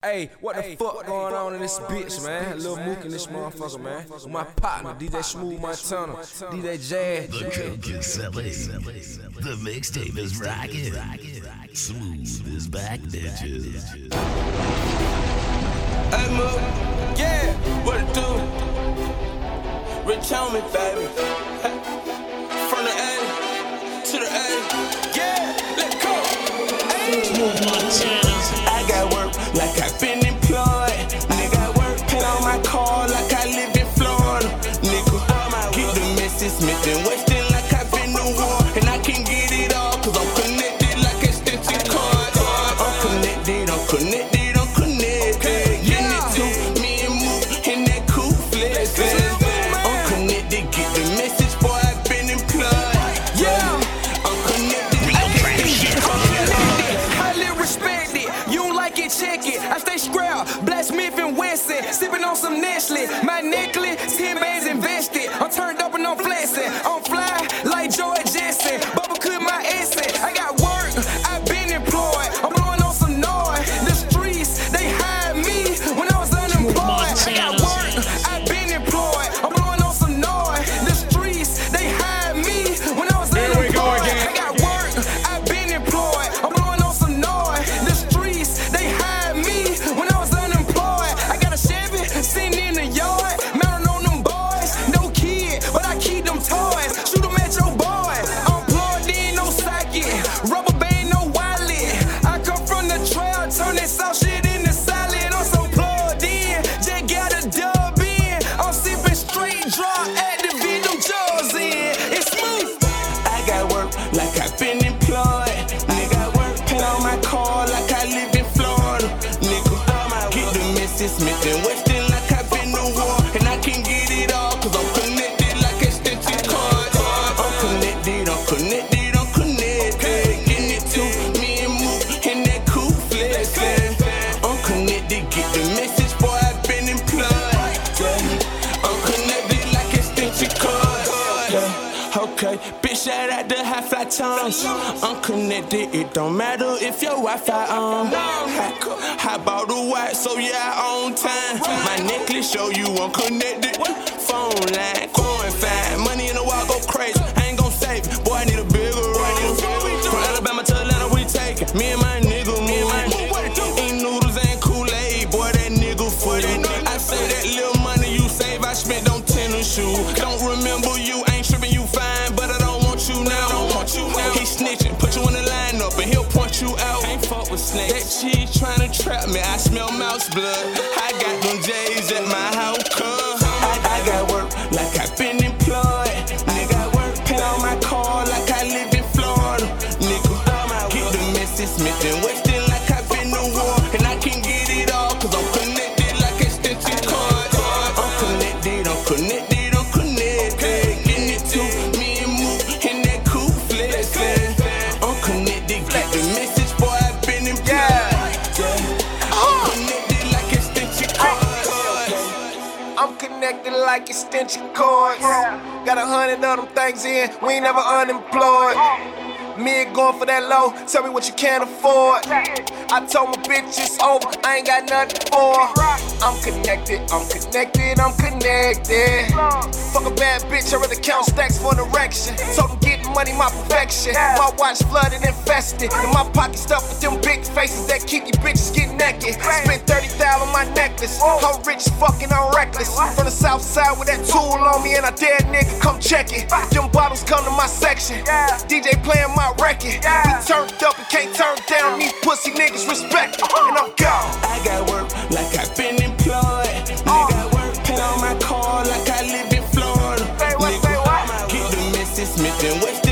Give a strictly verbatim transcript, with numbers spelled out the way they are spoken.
Hey, what the hey, fuck what going on in this bitch, man? Lil Mook in this motherfucker, man. With my partner, D J Smooth Montana, D J Jazz. The coke is selling. The mixtape is rocking. Smooth is back, bitches. Hey, Mook, yeah, what it do? Rich on me, baby. From the A to the A, yeah, let's go. Hey. Smooth Montana. I got work like I've been employed. Nigga, I work, pay on my car like I live in Florida. Nigga, get the message, Smith and Weston like I've been to war. And I can get it all, cause I'm connected like extension cord. I'm connected, I'm connected, I'm connected. Getting it to me and Mook in that cool flex. I'm connected, get the message, boy, I've been employed. Yeah, I'm connected like extension cord. Highly respected, you don't like it, check it. I stay scrap, Black Smith and Wesson, sipping on some Nestle. My necklace, ten bands invested. I'm turned up and I'm flexing. I'm fly like George Jetson. Bubba could my essence. I got work, I've been employed. I'm blowing on some noise. The streets, they hired me when I was unemployed. I got work, I've been employed. I'm blowing on some noise. The streets, they hired me when I was unemployed. Here we go again. I got work, I've been employed. I'm blowing on some noise. The streets, they hired me when I was unemployed. I got a Chevy sitting in the yard, mounting on them boys. No kid, but I keep them toys. Shoot them at your boy. I'm plugged in, no socket. Rubber band, no wallet. I come from the trail, turn that soft shit into salad. I'm so plugged in, just got a dub in. I'm sipping straight draw, activate them jaws in. It's smooth. I got work like I've been employed. Nigga, I work, pay on my car like I live in Florida. Nigga, get the message, Smith and Weston like I've been to war. And I can get it all, cause I'm connected like extension cord. I'm connected, I'm connected, I'm connected. Getting it to me and Mook in that cool flex. I'm connected, get the message, boy, I've been employed. Yeah. I'm connected like extension cord. Yeah. Okay, bitch, shout out the high fly tongues. I'm connected, it don't matter if your Wi-Fi on. I bought the white, so yeah, I own time. My necklace show you I'm connected. Phone line, coin fine, money in the wall go crazy. I ain't gon' save it, boy, I need a bigger ring. From Alabama to Atlanta, we take it. Me and my nigga, me and my nigga. Ain't noodles, ain't Kool-Aid, boy, that nigga footy. I say that little money you save, I spent on tennis shoes. Don't remember you, ain't tripping, you fine, but I don't want you now. Don't want you now. He snitching, put you in the lineup, and he'll point you out. Ain't fuck with snakes. That cheese tryna trap me, I smell mouse blood. I got them J's at my house, cuz I, I got work like I've been employed. Nigga, I work, pay on my car like I live in Florida. Nigga, get the message, Smith and Weston like I've been to war. And I can get it all, cause I'm connected like extension cord. I'm connected, I'm connected, I'm connected. Getting it to me and Mook in that cool flex. I'm connected, get the message, boy, I've been employed. I'm connected like extension cord. I'm connected like extension cords. Got a hundred of them things in, we ain't never unemployed. Me ain't going for that low, tell me what you can't afford. I told my bitch it's over, I ain't got nothing for her. I'm connected, I'm connected, I'm connected. Fuck a bad bitch, I rather count stacks for an erection. Told them getting money, my perfection. My watch flooded, infested, and my pocket stuffed with them big faces that keep you bitches getting naked. Spent thirty thousand on my necklace, I'm rich as fucking, I'm reckless. From the south side with that tool on me and I dare nigga come check it. Them bottles come to my section, D J playing my record. We turned up and can't turn down, these pussy niggas respect it, and I'm gone. I got work like I've been employed. Nigga, I work, pay on my car like I live in Florida. Nigga, get the message, Smith and Weston